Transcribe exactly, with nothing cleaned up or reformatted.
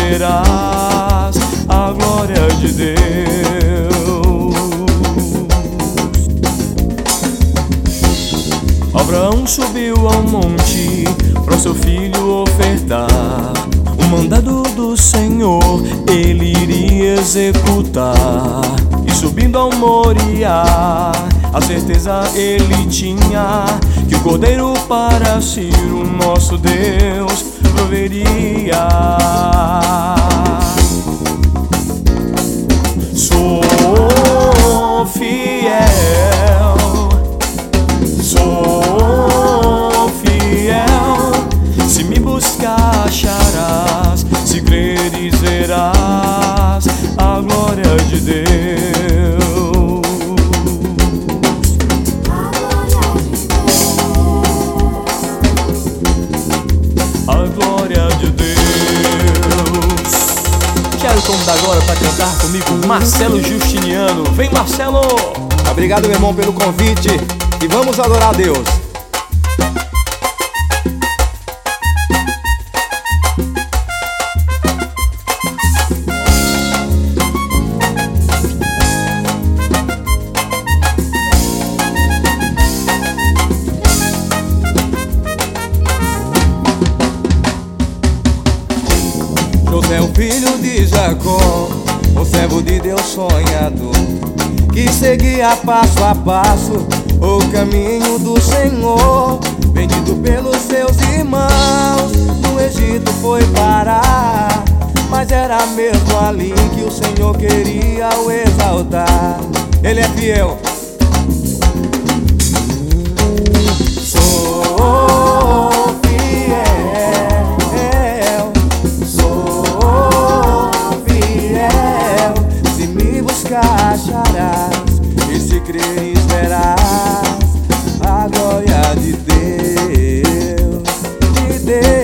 verás a glória de Deus. Abraão subiu ao monte para seu filho ofertar. O mandado do Senhor ele iria executar. E subindo ao Moriá, a certeza ele tinha que o cordeiro para si o nosso Deus proveria. Sou fiel, sou fiel. Se me buscar acharás, se creres verás a glória de Deus. A glória de Deus. Quero convidar agora para cantar comigo Marcelo Justiniano. Vem, Marcelo! Obrigado, meu irmão, pelo convite. E vamos adorar a Deus. José, o filho de Jacó, o servo de Deus sonhador, que seguia passo a passo o caminho do Senhor. Vendido pelos seus irmãos, no Egito foi parar, mas era mesmo ali que o Senhor queria o exaltar. Ele é fiel. Sou fiel, sou fiel. Se me buscar acharás, e se creres verás a glória de Deus, de Deus.